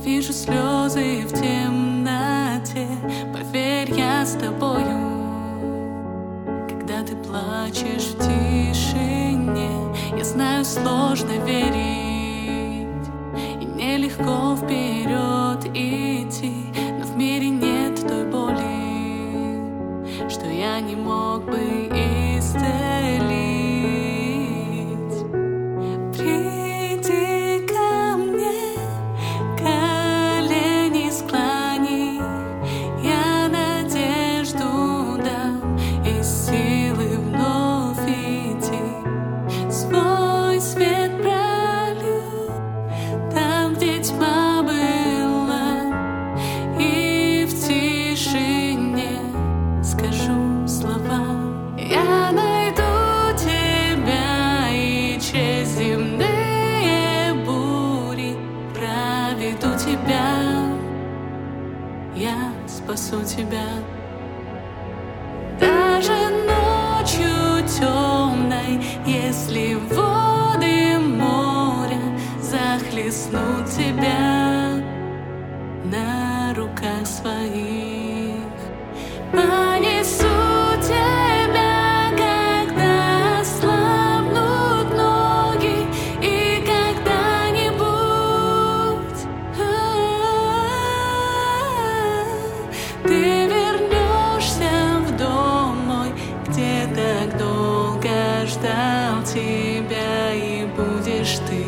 вижу слезы в темноте. Поверь, я с тобою. Когда ты плачешь в тишине, я знаю, сложно верить, и нелегко вперед идти, но в мире нет той боли, что я не мог бы исцелить. Приди ко мне, колени склони, я надежду дам и силы вновь идти. Свой свет пролью там, где тьма была, и в тишине скажу слова. Я найду тебя, и через земные бури проведу тебя, я спасу тебя. Даже ночью темной, если воды моря захлестнут тебя на руках своих, понесу тебя, когда ослабнут ноги, и когда-нибудь ты вернешься в дом мой, где так долго ждал тебя, и будешь ты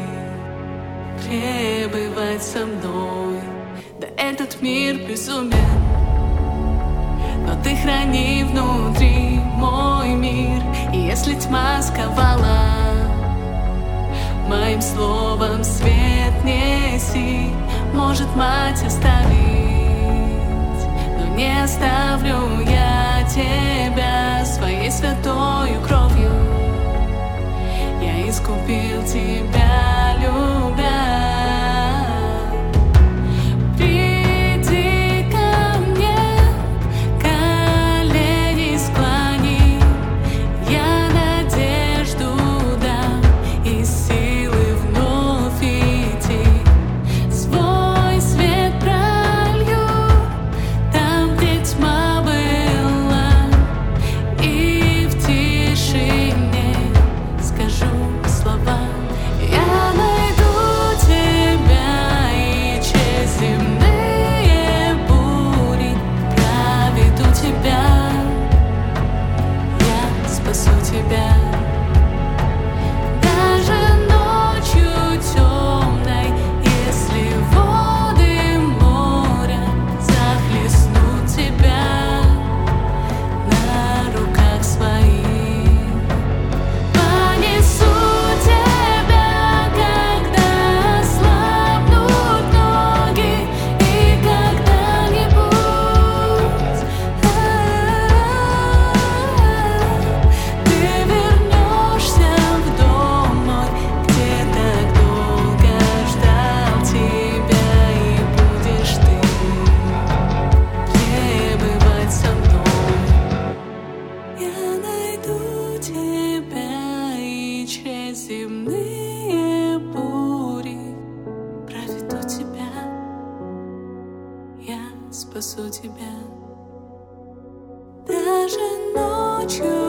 пребывать со мной. Да этот мир безумен, но ты храни внутри мой мир. И если тьма сковала, моим словом свет неси. Может, мать оставить, но не оставлю я тебя. Своей святою кровью я искупил тебя, любя. Земные бури проведу тебя, я спасу тебя. Даже ночью